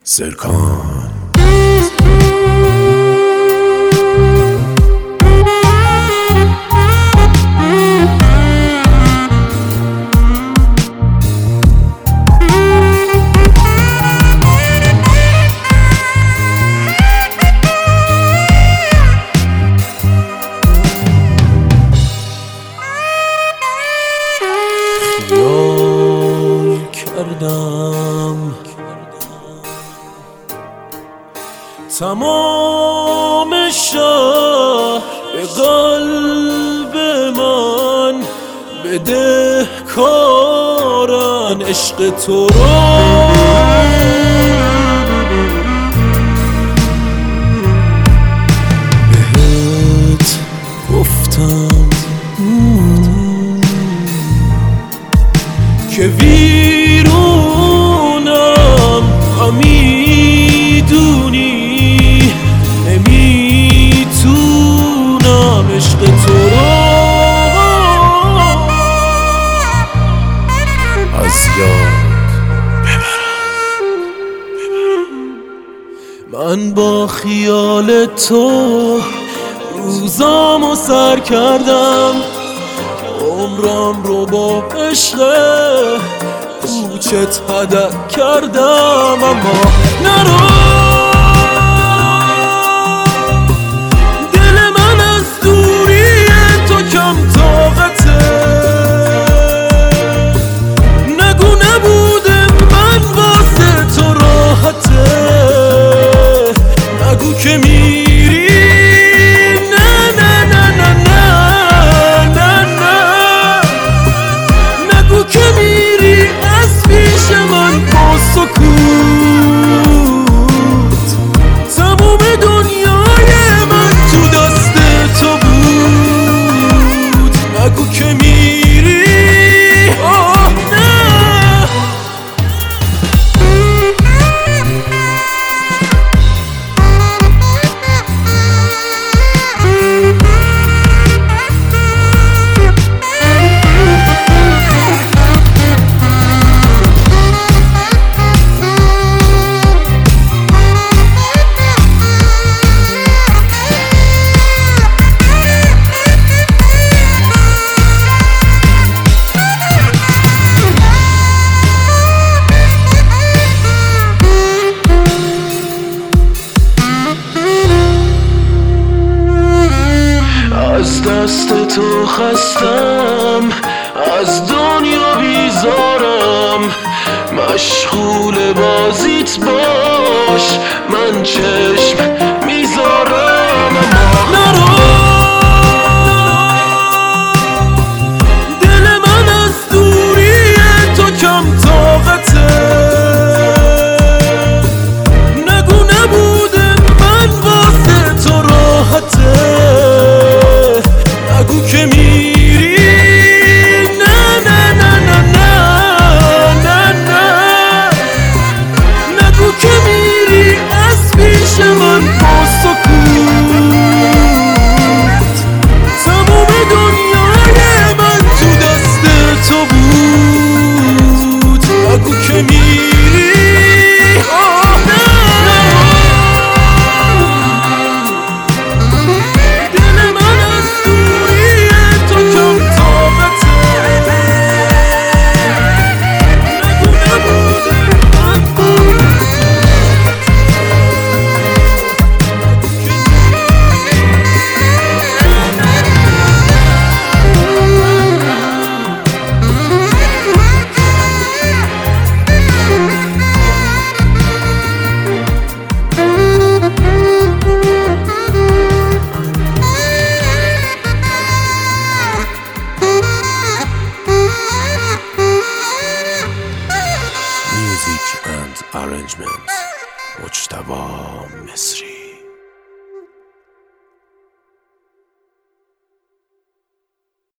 سرکان خیال کردم تمام شهر به قلب من بدهکارن عشق تو را بهت گفتم که ویرونم و میدونی نمیتونم عشق تو را از یاد ببرم. من با خیال تو روزامو سر کردم، عمرم رو با عشق کوچت هدر کردم، اما نرو دل من از دوری تو کم طاقته، نگو نبوده من واسه تو راحته، نگو که میری که میری از پیش من با سکوت، تموم دنیای من تو دست تو بود، نگو که میری آه نه. از دست تو خستم، از دنیا بیزارم، مشغول بازیت باش، من چشم میذارم، اما نرو دل من از دوری تو کم طاقته، نگو نبوده من واسه تو راحته، نگو که میری نه نه نه نه نه نه نه، نگو که میری از پیش من با سکوت، تموم دنیای من تو دست تو بود، نگو که میری آه نه. Music and arrangements مجتبی مصری.